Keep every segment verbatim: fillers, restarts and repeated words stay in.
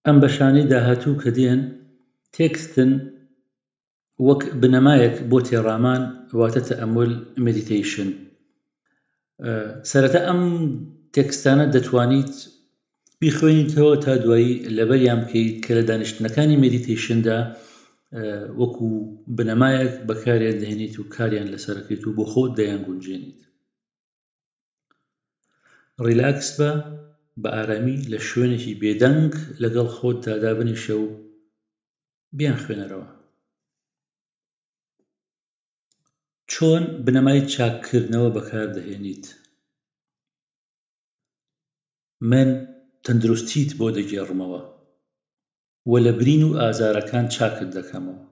ئەم بەشانەی داهاتوو کە دێن تێکستن وەک بنەمایەک بۆ تێڕامان واتە تەئەموڵ مێدیتەیشن. سەرەتا ئەم تێکستانە دەتوانیت بیخوێنیتەوە تا دوایی لەبەریان بکەیت کە لە دانیشتنەکانی مێدیتەیشندا وەکو بنەمایەک بەکاریان دەهێنیت و کاریان لەسەرەکەیت و بۆ خۆت دەیان گونجێنیت. ڕیلاکس بە بە ئارامی لە شوێنێکی بێدەنگ لەگەڵ خۆتدا دابنیشە و بیان خوێنەرەوە. چۆن بنەمای چاککردنەوە بەکاردەهێنیت؟ من تەندروستیت بۆ دەگێڕمەوە و لە برین و ئازارەکان چاکت دەکەمەوە.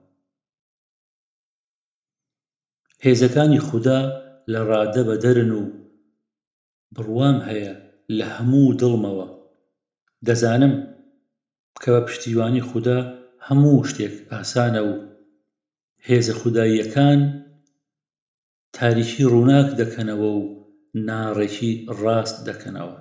هێزەکانی خودا لە ڕادە بەدەرن و بڕوام هەیە لە هەموو دڵمەوە. دەزانم کە بە پشتیوانی خودا هەموو شتێک ئاسانە و هێزە خوداییەکان تاریکی ڕووناک دەکەنەوە و ناڕێکی ڕاست دەکەنەوە.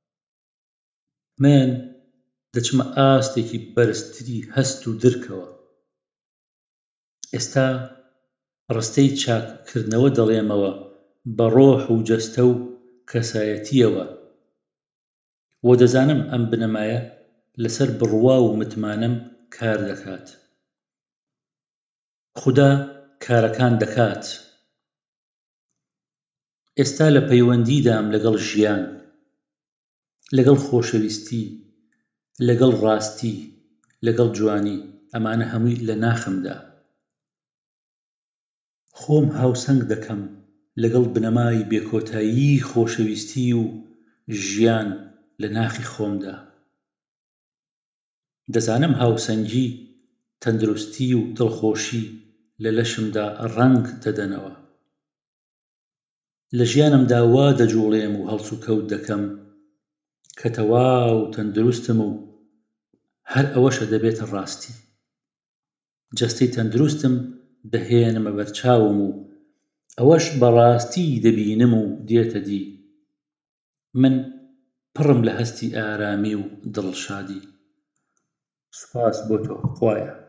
من دەچمە ئاستێکی بەرزتری هەست و درکەوە. ئێستا ڕستەی چاککردنەوە دەڵێمەوە بە ڕۆح و جەستە و کەسایەتیەوە و دەزانم ئەم بنەمایە لەسەر بڕوا و متمانەم کار دەکات. خودا کارەکان دەکات. ئێستا لە پەیوەندیدام لەگەڵ ژیان، لەگەڵ خۆشەویستی، لەگەڵ ڕاستی، لەگەڵ جوانی. ئەمانە هەمووی لە ناخمدا. خۆم هاوسەنگ دەکەم لەگەڵ بنەمای بێکۆتایی خۆشەویستی و ژیان لە ناخی خۆمدا. دەزانم هاوسەنگی، تەندروستی و دڵخۆشی لە لەشمدا ڕەنگ دەدەنەوە. لە ژیانمدا وا دەجوڵێم و هەڵس و کەوت دەکەم کە تەواو تەندروستم و هەر ئەوەشە دەبێتە ڕاستی. جەستەی تەندروستم دەهێنمە بەرچاوم و ئەوەش بەڕاستی دەبینم و دێتە دی. من پڕم لە هەستی ئارامی و دڵشادی. سوپاس بۆ تۆ خوایە.